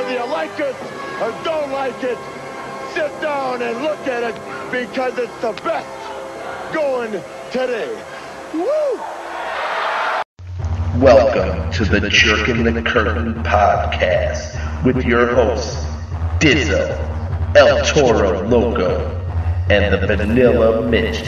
Whether you like it or don't like it, sit down and look at it because it's the best going today. Woo! Welcome to the Jerkin' the Curtain podcast with your hosts, Dizzo, El Toro Loco, and the Vanilla Midget.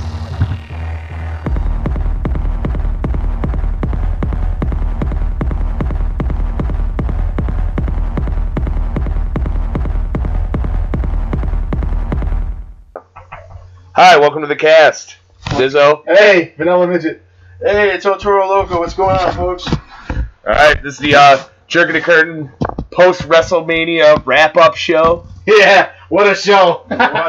Hi, welcome to the cast. Dizzo. Hey, Vanilla Midget. Hey, it's El Toro Loco. What's going on, folks? Alright, this is the Jerkin' the Curtain post-WrestleMania wrap-up show. Yeah, what a show.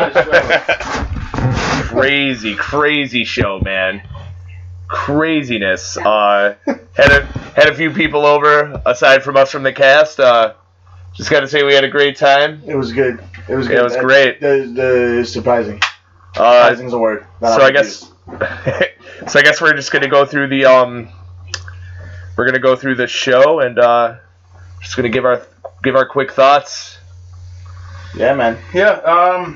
Crazy show, man. Craziness. Had a few people over, aside from us from the cast. Just gotta say we had a great time. It was good. It was It was great. It's surprising. Surprising's a word. So I guess we're just gonna go through the show and just gonna give our quick thoughts. Yeah, man. Yeah,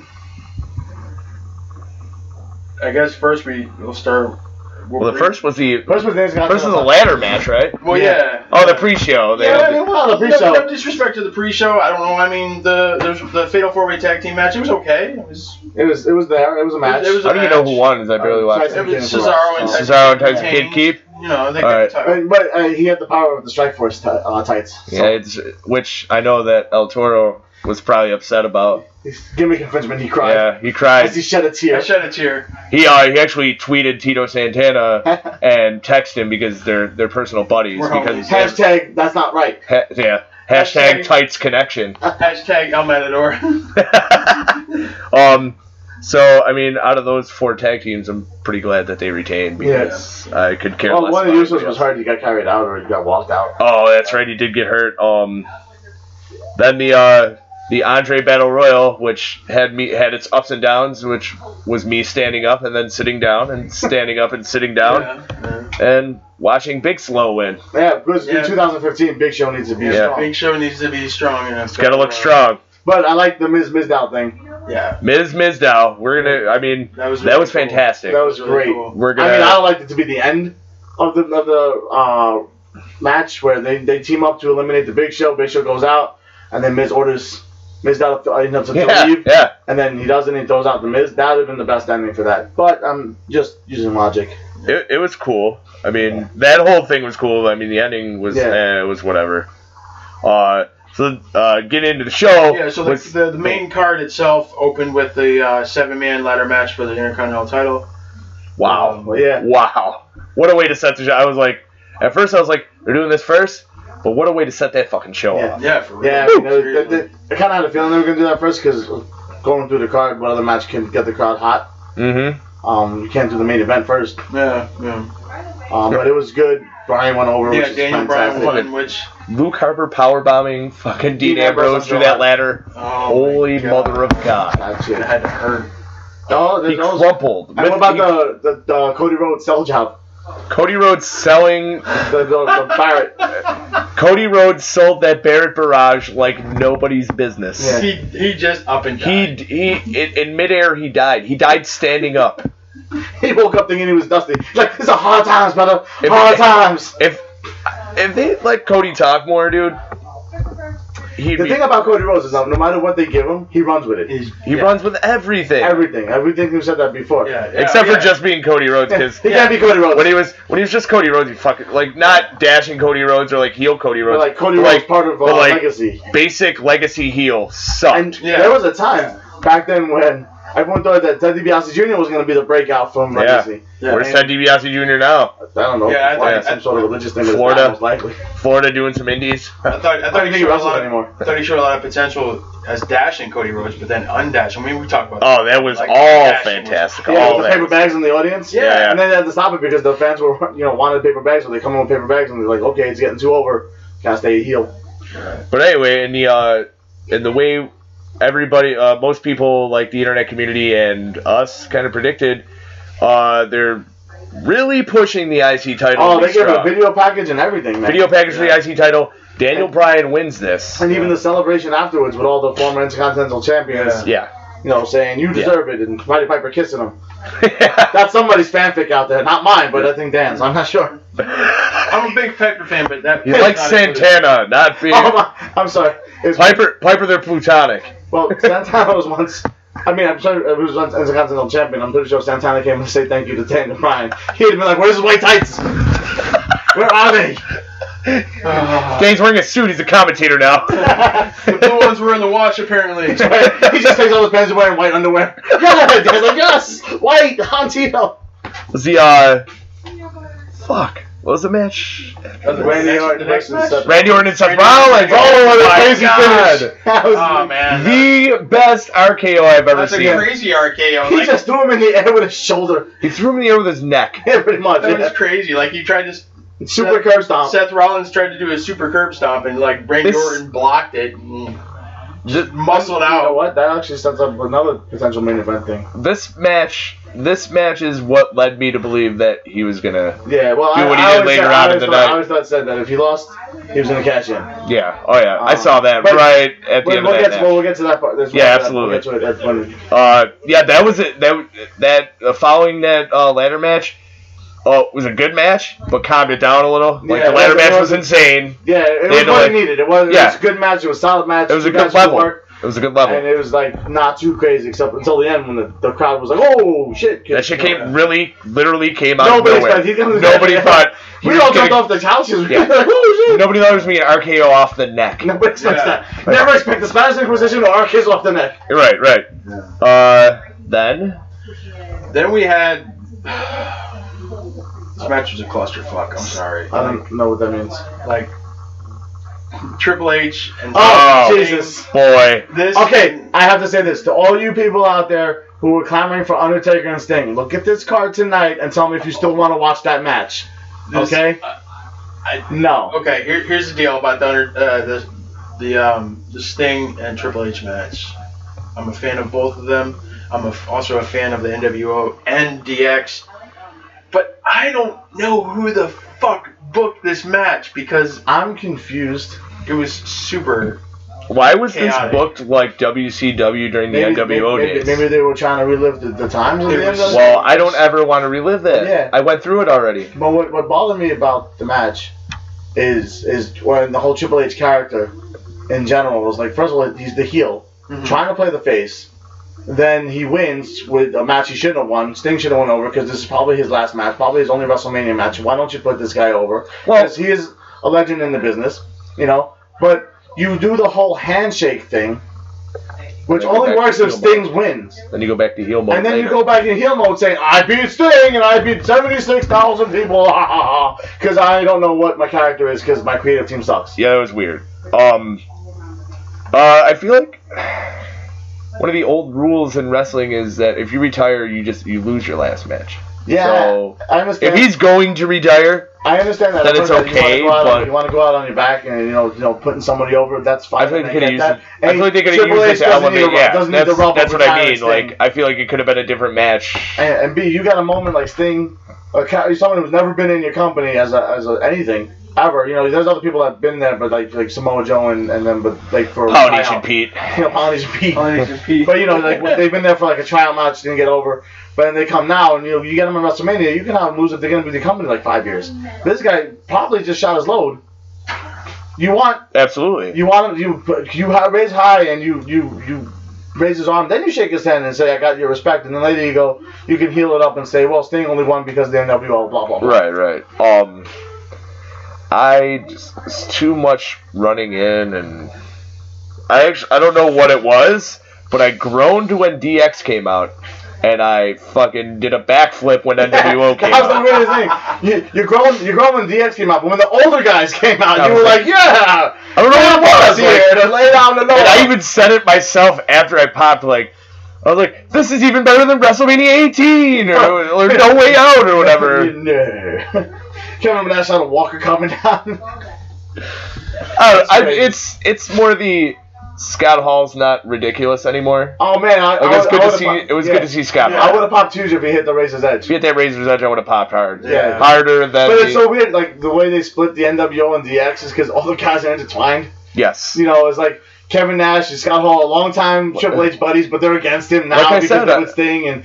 I guess first we'll start. Well, the first was the the ladder match, right? Well, yeah. Oh, the pre-show. the pre-show. No disrespect to the pre-show. I don't know. I mean, the Fatal 4-Way Tag Team match. It was okay. It was there. It was a match. I don't even know who won, as I barely watched. It was Cesaro and Tyson Kid Keith. You know, they All got right. the title. But he had the power of the Strikeforce tights. So. Yeah, which I know that El Toro was probably upset about. His gimmick infringement, he cried. Yeah, he cried. As he shed a tear. I shed a tear. He actually tweeted Tito Santana and texted him because they're personal buddies. We're homies. Hashtag, that's not right. Yeah. Hashtag tights connection. Hashtag El Matador. So, I mean, out of those 4 tag teams, I'm pretty glad that they retained because I could care less. One of the Usos was hurt. He got carried out or he got walked out. Oh, that's right. He did get hurt. Then the Andre Battle Royal, which had its ups and downs, which was me standing up and then sitting down and standing up and sitting down and watching Big Slow win. Yeah, because in 2015, Big Show needs to be strong. Big Show needs to be strong. It's got to look strong. But I like the Mizdow thing. Yeah. Mizdow. We're gonna. I mean, that was fantastic. That was great. Cool. We're gonna. I mean, I would like it to be the end of the match where they team up to eliminate the Big Show. Big Show goes out, and then Miz orders Mizdow to leave. Yeah. And then he doesn't. He throws out the Miz. That would have been the best ending for that. But I'm just using logic. It was cool. I mean, that whole thing was cool. I mean, the ending was it was whatever. So get into the show. Yeah, so the main card itself opened with the 7-man ladder match for the Intercontinental title. Wow. Yeah. Wow. What a way to set the show. I was like, at first I was like, they're doing this first? But what a way to set that fucking show off. Yeah, for real. Yeah, I kind of had a feeling they were going to do that first because going through the card, what other match can get the crowd hot? Mm-hmm. You can't do the main event first. Yeah. But it was good. Bryan went over, which is Daniel fantastic. Bryan won, which... Luke Harper powerbombing fucking Dean Ambrose through that ladder. Oh, holy mother of God. That shit. It had to hurt. He crumpled. And what about the Cody Rhodes sell job? Cody Rhodes selling... The Barrett. Cody Rhodes sold that Barrett barrage like nobody's business. Yeah. He just up and died. In midair, he died. He died standing up. He woke up thinking he was Dusty. He's like, it's a hard times, brother. Hard times. If they let Cody talk more, dude, the thing about Cody Rhodes is that no matter what they give him, he runs with it. He runs with everything. Everything. We've said that before. Except for just being Cody Rhodes, because he can't be Cody Rhodes. When he was just Cody Rhodes, he fucking not dashing Cody Rhodes or like heel Cody Rhodes. But like Cody Rhodes part of legacy. Basic legacy heel sucked. And there was a time back then when everyone thought that Ted DiBiase Jr. was going to be the breakout from Legacy. Yeah. Where's Ted DiBiase Jr. now? I don't know. Yeah, some sort of religious thing. Florida, most likely. Florida doing some indies. I thought he showed a lot of potential as dashing Cody Rhodes, but then undashing. I mean, we talked about. Oh, that was all fantastic. All the paper bags in the audience. Yeah. And then they had to stop it because the fans were, wanted paper bags, so they come in with paper bags, and they're like, okay, it's getting too over. Gotta stay a heel. But anyway, in the way everybody, most people like the internet community and us kind of predicted, they're really pushing the IC title. Oh, they gave a video package and everything, man. Video package for the IC title. Daniel Bryan wins this. And even the celebration afterwards with all the former Intercontinental champions, Yeah. you know, saying, you deserve it, and Roddy Piper kissing him. That's somebody's fanfic out there. Not mine, but I think Dan's. I'm not sure. I'm a big Piper fan, but that. He's like Santana, not Finn. I'm sorry. It's Piper, they're plutonic. Well, Santana was once. I mean, I'm sure it was once Intercontinental champion. I'm pretty sure Santana came to say thank you to Daniel Bryan. He'd have been like, "Where's his white tights? Where are they?" Dane's wearing a suit. He's a commentator now. The blue ones were in the wash, apparently. He just takes all his pants and wearing white underwear. Yeah, Dan's like, yes, white, Antino. Was the fuck? What was the match? Randy Orton versus Seth Randy Orton and Seth Rollins. Oh, the my crazy God. finish. That was Oh man, The best RKO I've ever that's seen. a crazy RKO. He Like, just threw him in the air with his shoulder. He threw him in the air with his neck. Yeah, pretty much. that Yeah. was crazy. Like he tried to. Super curb stomp. Seth Rollins tried to do a super curb stomp, and like Randy This- Orton blocked it and Just muscled You know out. what? That actually sets up another potential main event thing. This match is what led me to believe that he was gonna. Yeah, well, Do what he I did always later said- on I in the always thought- night. I always thought said that if he lost, he was going to cash in. Yeah. Oh yeah. I saw that but- right at the end We'll of get that to, match. we'll get to that part. Yeah, absolutely. We'll get to it when, Yeah, that was it. That following that ladder match. Was a good match, but calmed it down a little. Like Yeah, the ladder it match was wasn't- insane. yeah, it They was had to, what like- it needed. It was a good match. It was a solid match. It was a You guys good level. work, It was a good level. and it was like not too crazy, except until the end when the crowd was like, "Oh shit!" That shit literally came out of Nobody nowhere. expected- he comes Nobody back, thought. he We was all gonna- jumped off the couches. We Yeah. were like, "Oh shit!" Nobody thought it was me an RKO off the neck. Nobody expects Yeah. that. Never expect the Spanish Inquisition or our kids off the neck. Right. Then Then we had. This match was a clusterfuck. I'm sorry. I don't know what that means. Like Triple H and. Oh, Oh. Jesus. boy, This. Okay, I have to say this to all you people out there who were clamoring for Undertaker and Sting. Look at this card tonight and tell me if you still want to watch that match. This- Okay? No. Okay, here's the deal about the Sting and Triple H match. I'm a fan of both of them. I'm also a fan of the NWO and DX. But I don't know who the fuck booked this match because I'm confused. it was super. why was this Chaotic. booked like WCW during the NWO days? Maybe they were trying to relive the times of the It was- NWO. Well, I don't ever want to relive that. Yeah. I went through it already. But what bothered me about the match is when the whole Triple H character in general was like, first of all, he's the heel, trying to play the face. Then he wins with a match he shouldn't have won. Sting should have won over because this is probably his last match, probably his only WrestleMania match. Why don't you put this guy over? Well- Because he is a legend in the business, you know. But you do the whole handshake thing, which Then go only back works to if heel Sting wins. Then you go back to heel mode. And then later. you go back in heel mode saying, I beat Sting and I beat 76,000 people, because I don't know what my character is because my creative team sucks. Yeah, that was weird. I feel like one of the old rules in wrestling is that if you retire, you lose your last match. Yeah, So, I understand. If he's going to retire, I understand that. then it's okay, but- you want to go out on your back and you know putting somebody over. That's fine. I feel like they I could have get used that. it. I feel like they could have Triple used H it to doesn't need elevate. a- Yeah, doesn't need the rub that's of what I retiring mean. Sting. Like, I feel like it could have been a different match. And B, you got a moment like Sting, someone who's never been in your company as a anything ever. You know, there's other people that've been there, but like Samoa Joe and them, but like for Polynesian Pete. You know, Polynesian Pete. Polynesian Pete. But you know, like they've been there for like a tryout match, didn't get over. But then they come now, and you get them in WrestleMania. You can have them lose if they're going to be the company like 5 years. This guy probably just shot his load. You Absolutely. raise high and you raise his arm, then you shake his hand and say, "I got your respect," and then later you go, you can heel it up and say, "Well, Sting only won because of the NWO." Blah blah blah. Right. It's too much running in, and I don't know what it was, but I groaned when DX came out, and I fucking did a backflip when NWO came That was the out. weirdest thing. You're growing when DX came out, but when the older guys came out, I you was were like, like, "Yeah, I don't know what it was. here Like, to lay down the law." and I even said it myself after I popped. Like, I was like, "This is even better than WrestleMania 18 or No Way Out or whatever." No. Can't remember that shot of Walker coming down. It's more the Scott Hall's not ridiculous anymore. Oh man, It was good to see Scott. I would have popped huge if he hit the Razor's Edge. If he hit that Razor's Edge, I would have popped hard. Yeah. Harder than. But it's so weird, like the way they split the NWO and DX is because all the guys are intertwined. Yes. You know, it's like Kevin Nash and Scott Hall, a long time Triple H buddies, but they're against him now Like I because said, of his thing, and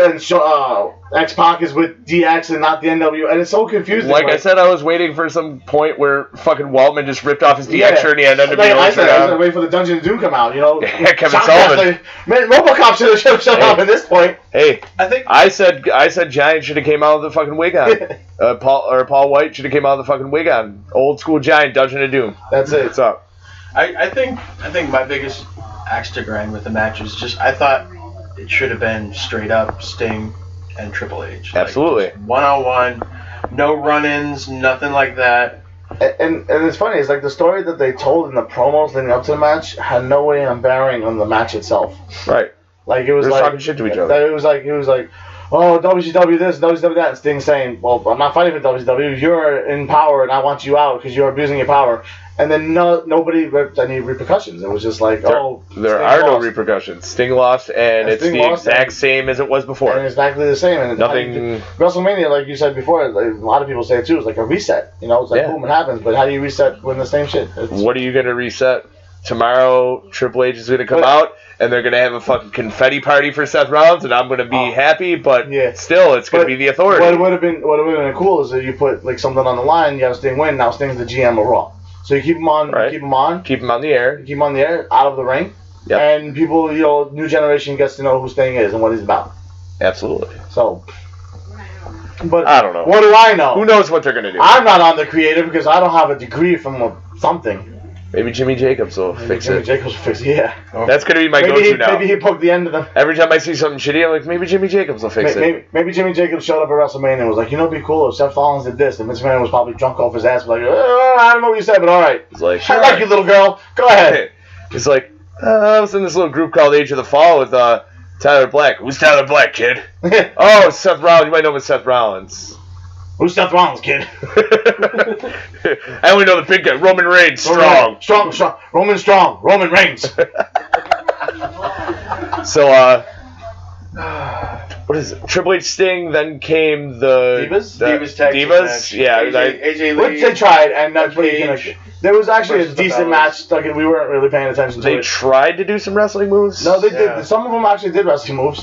X-Pac is with DX and not the NWO, and it's so confusing. Like I said, I was waiting for some point where fucking Waltman just ripped off his DX shirt and he had NWO like I said, shirt I was on. waiting for the Dungeon of Doom come out, you know. Yeah, Kevin Shock Sullivan. Master. Man, RoboCop should have shut up at this point. Hey, I think I said Giant should have came out with the fucking wig on. Paul White should have came out with the fucking wig on. Old school Giant, Dungeon of Doom. That's it. What's up? I think my biggest axe to grind with the match is just I thought it should have been straight up Sting and Triple H. Absolutely. One on one, no run-ins, nothing like that. And it's funny, it's like the story that they told in the promos leading up to the match had no way of bearing on the match itself. Right. Like it was They're like talking shit to each other. It was like, oh, WCW this, WCW that, and Sting saying, well, I'm not fighting for WCW. You're in power, and I want you out because you're abusing your power. And then nobody ripped any repercussions. It was just like, There Sting are no lost. repercussions. Sting lost, and it's Sting the lost, exact and- same as it was before. And exactly the same. And Nothing- WrestleMania, like you said before, like, a lot of people say it too, is like a reset. You know, it's like Yeah. boom, it happens. But how do you reset when the same shit? What are you going to reset? Tomorrow, Triple H is going to come But- out, and they're going to have a fucking confetti party for Seth Rollins, and I'm going to be happy, but Yeah. still, it's going to be the authority. What would have been cool is that you put like something on the line, you have Sting win. Now Sting's the GM of Raw, so you keep him on, Right. keep him on, Keep him on the air. keep him on the air, out of the ring, Yep. and people, you know, new generation gets to know who Sting is and what he's about. Absolutely. So, but I don't know. What do I know? Who knows what they're going to do? I'm not on the creative because I don't have a degree from something. Maybe Jimmy Jacobs will fix Jimmy it. Jacobs will fix it. Yeah. That's going to be my Maybe go-to now. maybe he poked the end of the. Every time I see something shitty, I'm like, maybe Jimmy Jacobs will fix it. Maybe Jimmy Jacobs showed up at WrestleMania and was like, you know, it'd be cool if Seth Rollins did this. And Vince McMahon was probably drunk off his ass, like, I don't know what you said, but all right. It's like, I like you, little girl. Go ahead. It's like, I was in this little group called Age of the Fall with Tyler Black. Who's Tyler Black, kid? Oh, Seth Rollins. You might know him as Seth Rollins. Who's Seth Rollins, kid? I only know the big guy, Roman Reigns, strong. Strong. Roman strong. Roman Reigns. So, what is it? Triple H Sting, then came the Divas? Divas tag team Divas? match. Yeah. AJ Which Lee. they tried, and that's what you Page there was actually a versus the decent Bellas. match. Like, we weren't really paying attention to They it. tried to do some wrestling moves. No, they Yeah. did. Some of them actually did wrestling moves.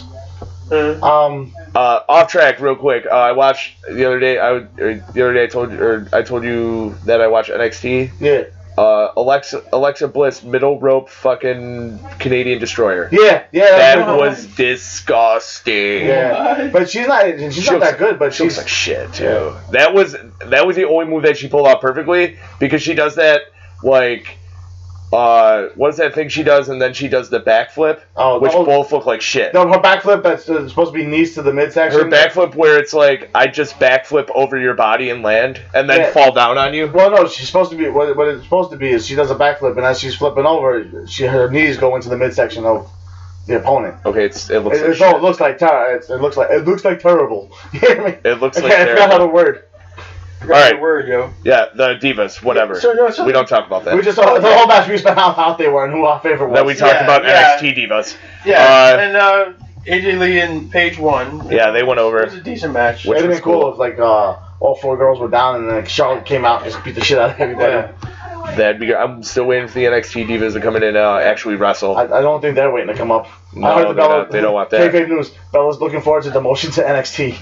Off track, real quick. I watched the other day. I told you that I watched NXT. Yeah. Alexa Bliss middle rope fucking Canadian Destroyer. Yeah. That was disgusting. Yeah. But she's not that good, but She looks like shit too. That was the only move that she pulled off perfectly, because she does that like what is that thing she does, and then she does the backflip, which both look like shit. No, her backflip that's supposed to be knees to the midsection. Her backflip where it's like I just backflip over your body and land and then fall down on you. Well, no, she's supposed to be what it's supposed to be is she does a backflip, and as she's flipping over, her knees go into the midsection of the opponent. Okay, it looks like it shit. looks like it looks like terrible. You hear me? It looks like I forgot how to word. All right. Word, yo. Yeah, the Divas, whatever. So we don't talk about that. We just the whole match we spent how hot they were and who our favorite was. Then we talked about yeah. NXT Divas. Yeah, and AJ Lee and Paige won. Yeah, they went over. It was a decent match. It'd have was been cool cool. if like all four girls were down and then Charlotte came out and just beat the shit out of everybody. Yeah. That'd be good. I'm still waiting for the NXT Divas to come in and actually wrestle. I don't think they're waiting to come up. No, I heard they're not. They don't want that. Kayfabe news. Bella's looking forward to demotion to NXT.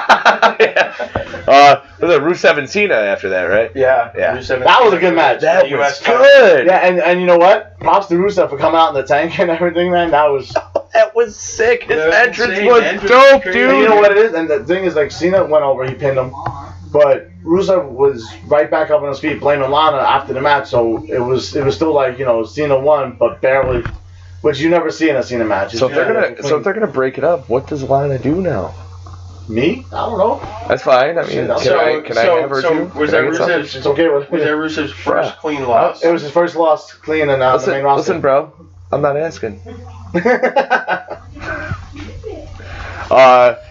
Was it Rusev and Cena after that, right? Yeah. Yeah. Rusev That was a good match. That The was US title. good. Yeah, and you know what? Props to Rusev for coming out in the tank and everything, man. That was. That was sick. His That was entrance insane. was Entrance dope, was crazy. dude. And you know what it is? And the thing is, like, Cena went over, he pinned him. But Rusev was right back up on his feet blaming Lana after the match, so it was still like, you know, Cena won, but barely. Which you never see in a Cena match. So if they're gonna break it up, what does Lana do now? Me? I don't know. That's fine. I mean, Shit, can I have her too? Was Can that I get some? Rusev's? It's okay with Was that Rusev's first clean loss? It was his first loss clean in the main Listen, roster. listen, bro. I'm not asking.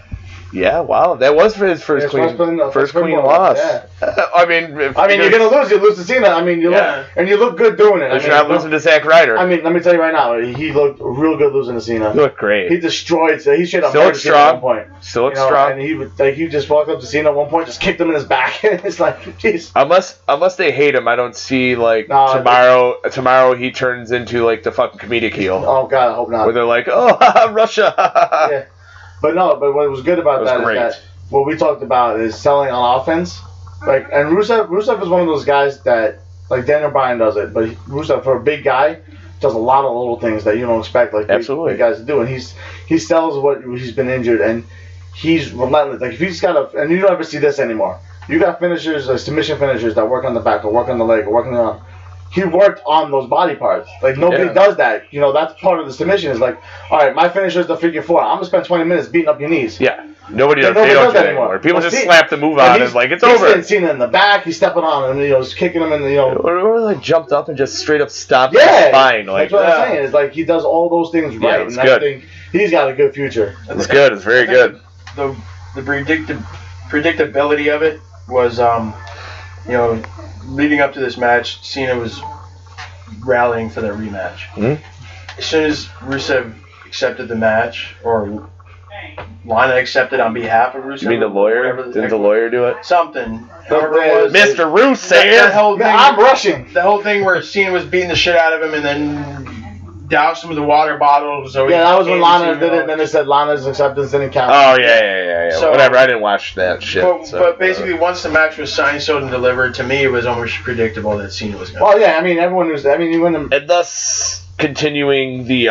Yeah, wow, that was for his first clean loss. Yeah. I mean, you're gonna lose. You lose to Cena. I mean, you look good doing it. You're not losing to Zack Ryder. I mean, let me tell you right now, he looked real good losing to Cena. He looked great. He destroyed. He should have still looks strong. At one point. Still looks strong. And he just walked up to Cena at one point, just kicked him in his back. It's like, jeez. Unless they hate him, I don't see tomorrow he turns into like the fucking comedic heel. Oh God, I hope not. Where they're like, oh, Russia. Yeah. But what was good about that is that what we talked about is selling on offense. Like, and Rusev is one of those guys that, like, Daniel Bryan does it, but Rusev, for a big guy, does a lot of little things that you don't expect, like, big guys to do. And he sells what he's been injured, and he's relentless. Like, if he's got and you don't ever see this anymore. You got finishers, submission finishers that work on the back, or work on the leg, or work on the arm. He worked on those body parts. Like, nobody does that. You know, that's part of the submission. Is like, all right, my finisher is the figure four. I'm going to spend 20 minutes beating up your knees. Yeah. Nobody does that anymore. People just slap the move on and like, it's over. He's Cena in the back. He's stepping on him, he's kicking him in the, Or like jumped up and just straight up stopped his spine. Like, that's what I'm saying. It's like he does all those things right. And I think he's got a good future. It's good. It's very good. The predictability of it was, leading up to this match, Cena was rallying for the rematch. Mm-hmm. As soon as Rusev accepted the match, or Lana accepted on behalf of Rusev. You mean the lawyer? Didn't the lawyer do it? Something. However it was. Mr. Rusev! I'm rushing. The whole thing where Cena was beating the shit out of him and then doused him with the water bottles. So that was when Lana did it, and then they said Lana's acceptance didn't count. Oh, yeah. So, whatever, I didn't watch that shit. But basically, once the match was signed, sold, and delivered, to me, it was almost predictable that Cena was going to Well, yeah, I mean, everyone was... you win them... And thus, continuing the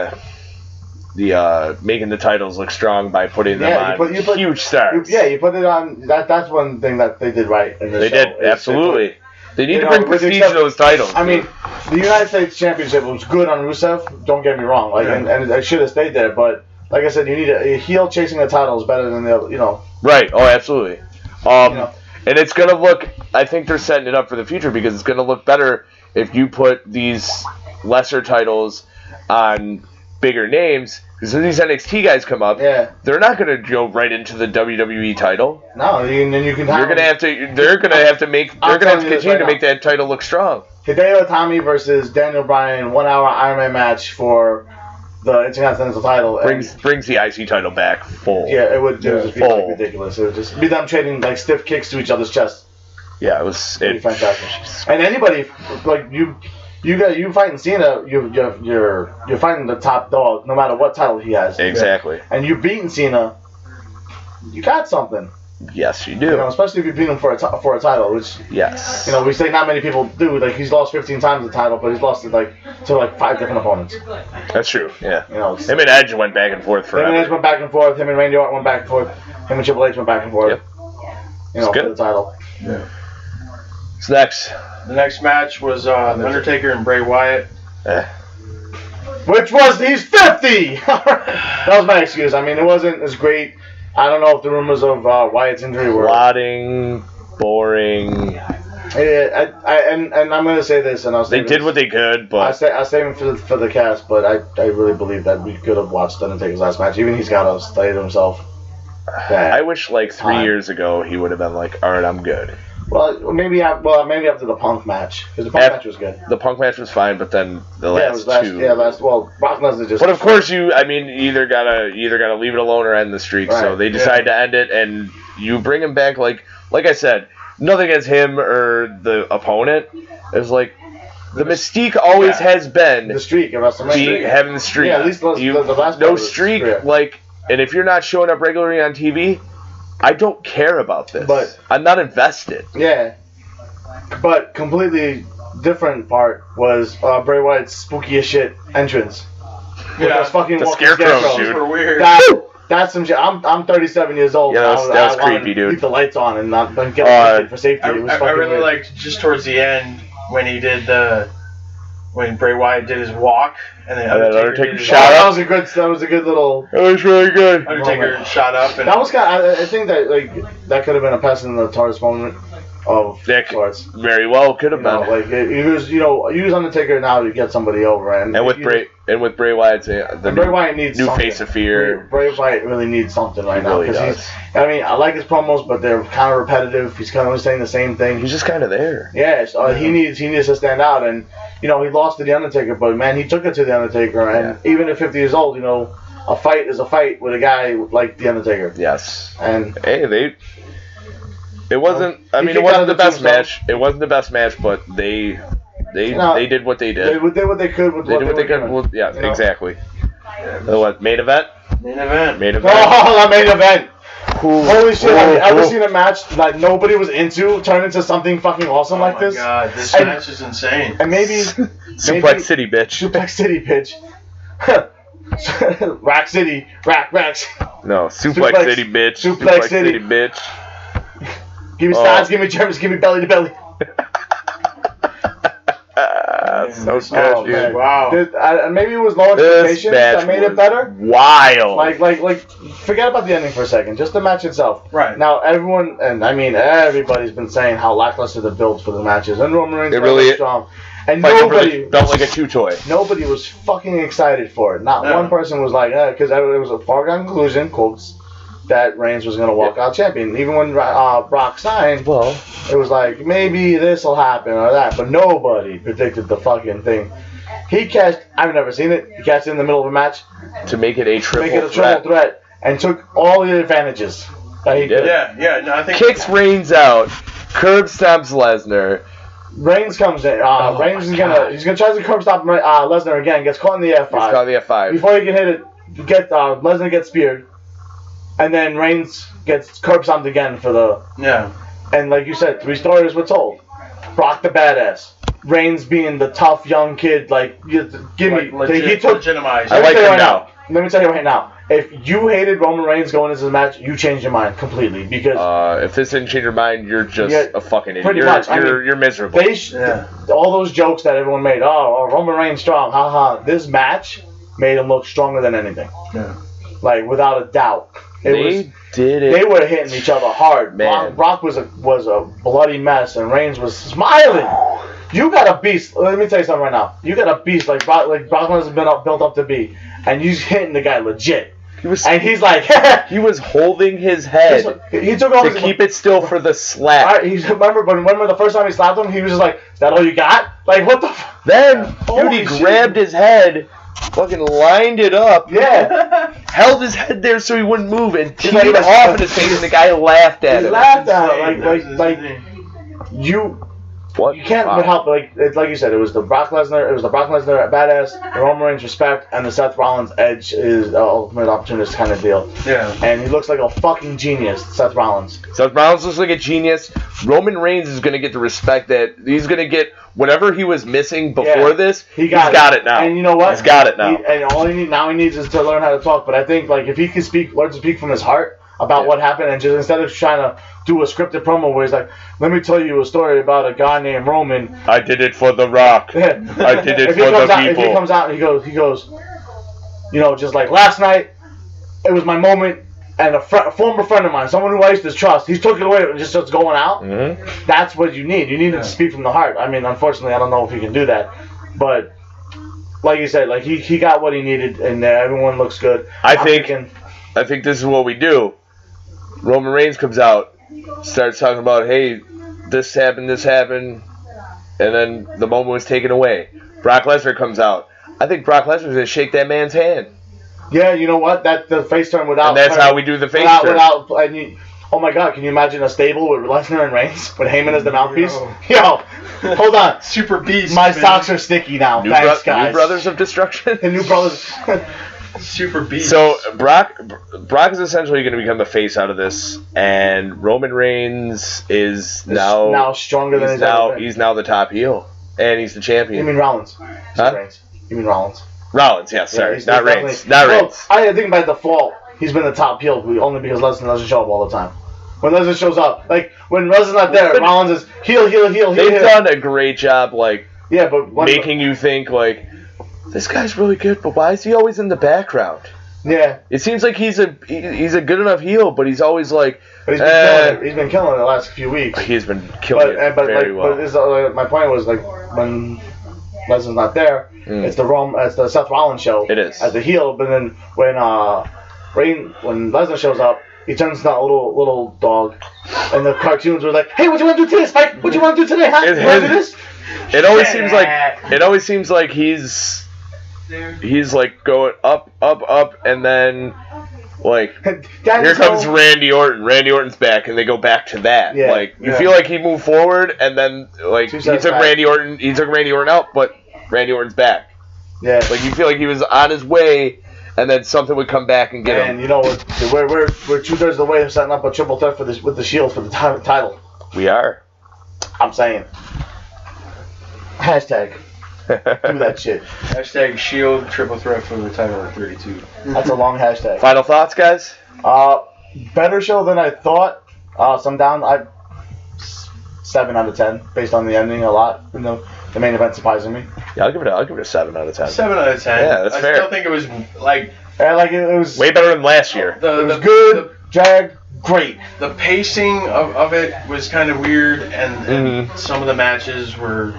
making the titles look strong by putting them on huge stars. You put it on... That's one thing that they did right in this show. They did, absolutely. They need to bring prestige to those titles. I mean, the United States Championship was good on Rusev. Don't get me wrong, and it should have stayed there. But like I said, you need a heel chasing the title is better than the other. Right. Oh, absolutely. And it's gonna look. I think they're setting it up for the future because it's gonna look better if you put these lesser titles on bigger names. Because when these NXT guys come up, they're not going to go right into the WWE title. No, then you can. They're going to have to. They're going to have to make. They're going to have to continue to make that title look strong. Hideo Itami versus Daniel Bryan 1 hour Iron Man match for the Intercontinental title brings the IC title back full. Yeah, it would just be like ridiculous. It would just be them trading like stiff kicks to each other's chests. Yeah, it was fantastic. And anybody like you. You fighting Cena, you're fighting the top dog, no matter what title he has. Exactly. And you beating Cena, you got something. Yes, you do. Especially if you beat him for a title, which we say not many people do. Like he's lost 15 times the title, but he's lost it to 5 different opponents. That's true. Yeah. Him and Edge went back and forth forever. Him and Edge went back and forth. Him and Randy Orton went back and forth. Him and Triple H went back and forth. Yep. For the title. Yeah. What's next? The next match was The Undertaker and Bray Wyatt. Which was, he's 50! That was my excuse. I mean, it wasn't as great. I don't know if the rumors of Wyatt's injury were... Plotting, boring. Yeah, and I'm going to say this, and I'll say They did what they could, but... I'll save him for the cast, but I really believe that we could have watched Undertaker's last match. Even he's got to study to himself. I wish, 3 years ago, he would have been like, alright, I'm good. Well, maybe after the Punk match, because the Punk match was good. The Punk match was fine, but then the last two. Well, Brock Lesnar just. But of course, you either gotta leave it alone or end the streak. Right. So they decide to end it, and you bring him back. Like I said, nothing against him or the opponent. It's like the mystique always has been the streak of WrestleMania. Having the streak. Yeah, at least the last no streak. And if you're not showing up regularly on TV. I don't care about this. But I'm not invested. Yeah. But completely different part was Bray Wyatt's spooky as shit entrance. Yeah. The scarecrow, dude. Super weird. That's some shit. I'm 37 years old. Yeah, that was creepy, dude. Keep the lights on and not get for safety. I really liked just towards the end when he did when Bray Wyatt did his walk and then Undertaker shot up. That was a good little. It was really good. Undertaker shot up. And that was I think that that could have been a pass in the TARDIS moment. of That sorts. very well could have You know, been. like use Undertaker now to get somebody over, and And with Bray Wyatt, Bray Wyatt needs new something. face of fear. Bray Wyatt really needs something right He now really because does. I like his promos, but they're kind of repetitive. He's kind of saying the same thing. He's just kind of there. Yeah, so he needs to stand out, and he lost to the Undertaker, but man, he took it to the Undertaker, and even at 50 years old, a fight is a fight with a guy like the Undertaker. Yes. And Hey, it wasn't. I mean, it wasn't the best match. It wasn't the best match, but they did what they did. They did what they could with They what did what they could. given, Well, yeah, you know? exactly. What main event? Main event. Main event. Oh, the main event! Holy shit! Have you ever seen a match that nobody was into turn into something fucking awesome like this? Oh my god, this And- match is insane. And maybe Suplex City, bitch. Suplex City, bitch. Rack City, racks. No, Suplex City, bitch. Suplex City. bitch. Give me sides, give me germs, give me belly to belly. So good, Oh, dude. man. Wow. Maybe it was low This expectations match that made it was better. wild. Like, forget about the ending for a second. Just the match itself. Right. Now, everyone, and I mean everybody's been saying how lackluster the builds for the matches, and Roman Reigns It was really- strong, and Fighting for nobody the belt like a chew toy. Nobody was fucking excited for it. Not No. one person was like, because it was a foregone conclusion, quotes, that Reigns was going to walk out champion. Even when Brock signed, Well, it was like, maybe this will happen or that. But nobody predicted the fucking thing. He cashed, I've never seen it, he cashed in the middle of a match, to make it a triple make it a threat. triple threat, and took all the advantages that he did. Yeah, no, I think Kicks Reigns out. Curb stomps Lesnar. Reigns comes in. Reigns is gonna try to curb stop Lesnar again. Gets caught in the He's called F5. the F5. Before he can hit it, Lesnar gets speared, and then Reigns gets curb stomped again for the. Yeah. And like you said, 3 stories were told. Brock the badass. Reigns being the tough young kid, give me. He took. legitimized. I like him right now. Let me tell you right now. If you hated Roman Reigns going into the match, you changed your mind completely because If this didn't change your mind, you're just Yeah, a fucking idiot. pretty You're, much. I you're, mean, you're miserable. all those jokes that everyone made. Oh, Roman Reigns strong, haha. This match made him look stronger than anything. Yeah. Like without a doubt. They did it. They were hitting each other hard. Man. Brock was a bloody mess, and Reigns was smiling. You got a beast. Let me tell you something right now. You got a beast like Brock has been built up to be, and you're hitting the guy legit. And he's like, He was holding his head he took off to his. keep it still for the slap. All right, remember the first time he slapped him, he was just like, "Is that all you got?" Like, what the? Then, dude, Holy he shit. grabbed his head, fucking lined it up, Yeah. held his head there so he wouldn't move, and teed like, it off in his face, and the guy laughed at He him. laughed at it. Like you. What? You can't Wow. but help like you said. It was the Brock Lesnar badass, the Roman Reigns respect, and the Seth Rollins edge is the ultimate opportunist kind of deal. Yeah. And he looks like a fucking genius, Seth Rollins. Seth Rollins looks like a genius. Roman Reigns is going to get the respect that he's going to get. Whatever he was missing before Yeah, this, He's got it now. And you know what? He's got it now. And all he needs is to learn how to talk. But I think like if he can learn to speak from his heart about what happened, and just instead of trying to do a scripted promo where he's like, "Let me tell you a story about a guy named Roman." I did it for The Rock. I did it If for the If he people. comes out and he goes, just like last night, it was my moment, and a former friend of mine, someone who I used to trust, he took it away and just starts going out. Mhm. That's what you need. You need to speak from the heart. I mean, unfortunately, I don't know if he can do that, but like you said, like he got what he needed, and everyone looks good. I I'm think thinking, this is what we do. Roman Reigns comes out, starts talking about, hey, this happened, and then the moment was taken away. Brock Lesnar comes out. I think Brock Lesnar's going to shake that man's hand. yeah, you know what? That the face turn without. And that's how we do the face turn. Oh my God! Can you imagine a stable with Lesnar and Reigns with Heyman as the mouthpiece? Yo, hold on. Super beast. My man. socks are sticky now. Thanks, guys. New Brothers of Destruction. The New Brothers. Super beast. So Brock is essentially going to become the face out of this, and Roman Reigns is now stronger than he's ever been. he's now the top heel, and he's the You champion. mean Rollins? Huh? Reigns. You mean Rollins? Rollins, yeah, sorry, he's not definitely- Reigns, not Well, Reigns. I think by default he's been the top heel only because Lesnar doesn't show up all the time. When Lesnar shows up, like when Lesnar's not there, Rollins is heel. They've done a great job, like Yeah, but making you think like this guy's really good, but why is he always in the background? Yeah. It seems like he's a good enough heel, but he's always like. But he's been killing it the last few weeks. He's been killing it very well. But this, my point was like when Lesnar's not there, it's the Seth Rollins show. It is as the heel, but then when Lesnar shows up, he turns into that little dog, and the cartoons were like, "Hey, what do you want to do today, Spike? What do you want to do today? Huh? You want to do this?" It always seems like he's like going up, and then like here comes Randy Orton. Randy Orton's back, and they go back to that. Yeah, like you feel like he moved forward, and then like he took Randy Orton out, but Randy Orton's back. Yeah, like you feel like he was on his way, and then something would come back and get him. And you know we're 2/3 of the way of setting up a triple threat with the Shield for the title. We are. I'm saying. Hashtag. Do that shit. Hashtag Shield triple threat for the title at 32. That's a long hashtag. Final thoughts, guys? Better show than I thought. Some down. 7 out of 10 based on the ending a lot. You know, the main event surprising me. Yeah, I'll give it a 7 out of 10. 7 out of 10. Yeah, that's fair. I still think it was like. Yeah, like it was way better than last year. It was good. Jagged. Great. The pacing of it was kind of weird, and some of the matches were.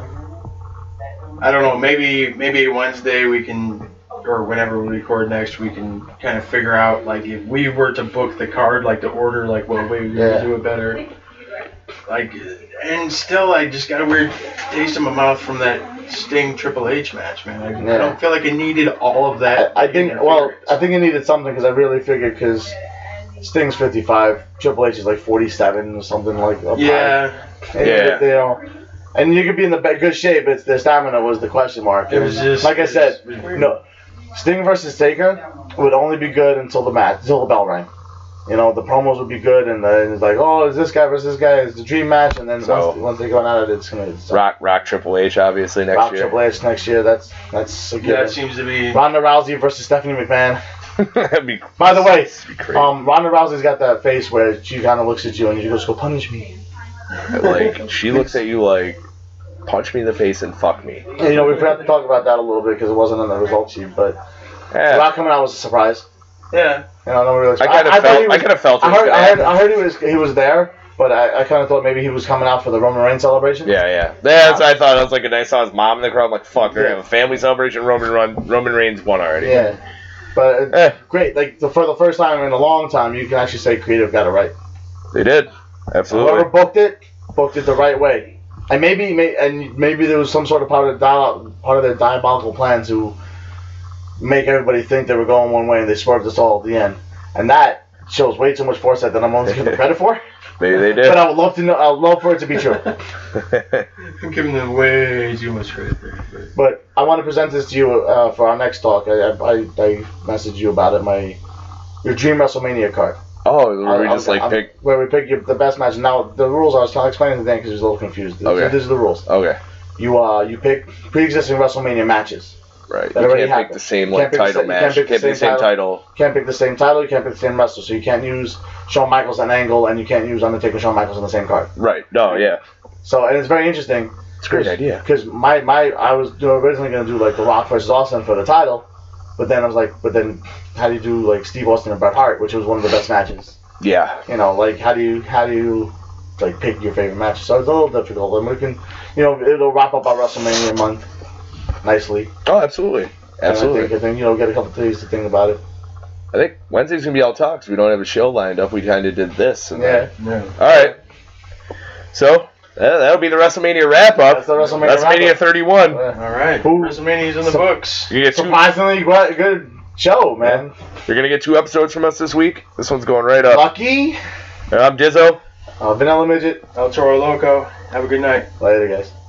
I don't know. Maybe Wednesday we can, or whenever we record next, we can kind of figure out like if we were to book the card, like the order, like what way we would do it better. Like, and still, I just got a weird taste in my mouth from that Sting Triple H match, man. I don't feel like it needed all of that. I think it needed something because I really figured because Sting's 55, Triple H is like 47 or something like. Yeah. You know. And you could be in the good shape, but their stamina was the question mark. It was just like I said, Sting versus Taker would only be good until the bell rang. You know, the promos would be good, and then it's like, oh, is this guy versus this guy? It's the dream match, and then once they go out of it, it's gonna Rock Triple H obviously next year. Triple H next year. That's a good. Yeah, it seems to be Ronda Rousey versus Stephanie McMahon. By the way, Ronda Rousey's got that face where she kind of looks at you and she goes, "Go punish me." Like she looks at you like, punch me in the face and fuck me. And, you know, we have to talk about that a little bit because it wasn't on the result sheet, but Rock coming out was a surprise. Yeah. You know, no really. I kind of felt. I heard he was there, but I kind of thought maybe he was coming out for the Roman Reigns celebration. Yeah. That's what I thought. I was like, and I saw his mom in the crowd. I'm like, fuck, they're gonna have a family celebration. Roman Reigns won already. Yeah. But great. Like for the first time in a long time, you can actually say creative got it right. They did. Absolutely. Whoever booked it the right way. And maybe there was some sort of part of their diabolical plan to make everybody think they were going one way and they swerved us all at the end. And that shows way too much foresight that I'm only giving credit for. Maybe they did. But I would love to know. I'd love for it to be true. I'm giving them way too much credit there. But I want to present this to you for our next talk. I messaged you about it. Your dream WrestleMania card. Oh, where we pick the best match. Now the rules I was trying to explain to Dan because he was a little confused. Okay. These are the rules. Okay. You pick pre-existing WrestleMania matches. Right. You can't pick the same title match. You can't pick the same title. Can't pick the same title. You can't pick the same wrestler. So you can't use Shawn Michaels and Angle, and you can't use Undertaker and Shawn Michaels on the same card. Right. No. Yeah. So and it's very interesting. It's a great idea. Because I was originally going to do like The Rock versus Austin for the title, but then I was like, how do you do like Steve Austin and Bret Hart, which was one of the best matches? Yeah. You know, like how do you like pick your favorite match? So it's a little difficult, and we can, it'll wrap up our WrestleMania month nicely. Oh, absolutely. Absolutely. I think get a couple of days to think about it. I think Wednesday's gonna be all talks. We don't have a show lined up. We kind of did this. And yeah. All right. So that'll be the WrestleMania wrap up. That's the WrestleMania 31. All right. WrestleMania's in the books. Surprisingly good show, man. You're gonna get 2 episodes from us this week. This one's going right up. Lucky. I'm Dizzo. Vanilla Midget. El Toro Loco. Have a good night. Later, guys.